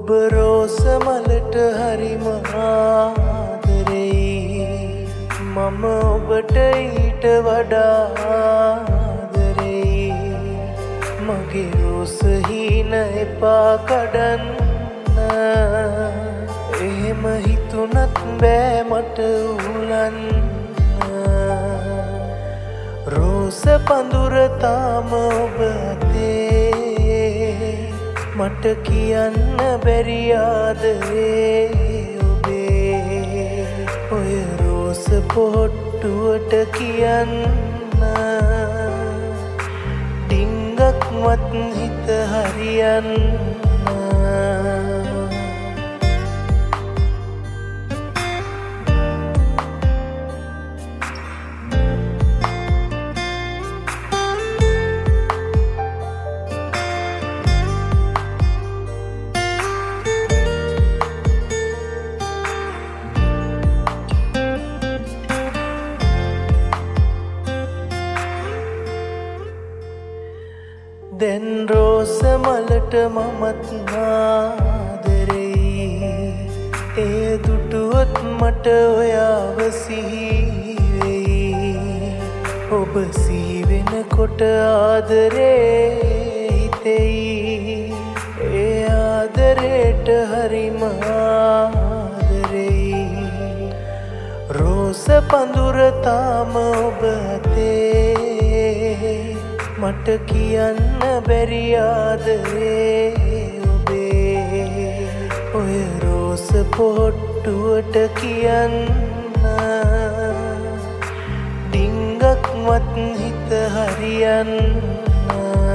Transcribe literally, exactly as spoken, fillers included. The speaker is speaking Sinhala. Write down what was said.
ඔබ රෝස මලට හරිම ආදරෙයි මම ඔබට ඊට වඩා ආදරෙයි මගේ රෝස හීන එපා කඩන්න එහෙම හිතුණත් බෑ මට උලන්න රෝස පඳුර තාම ඔබ අතේ මට කියන්න බැරි ආදරේ ඔබේ ඔය රෝස පොට්ටුවට කියන්න ඩිංගක්වත් හිත හරියන්න දැන් රෝස මලට මමත් ආදරෙයි ඒ දුටුවොත් මට ඔයාව සිහි වෙයි ඔබ සිහි වෙනකොට ආදරේ හිතෙයි ඒ ආදරේට හරිම ආදරෙයි රෝස පඳුර තාම ඔබ අතේ මට කියන්න බැරි ආදරේ ඔබේ ඔය රෝස පොට්ටුවට කියන්න ඩිංගක්වත් හිත හරියන්න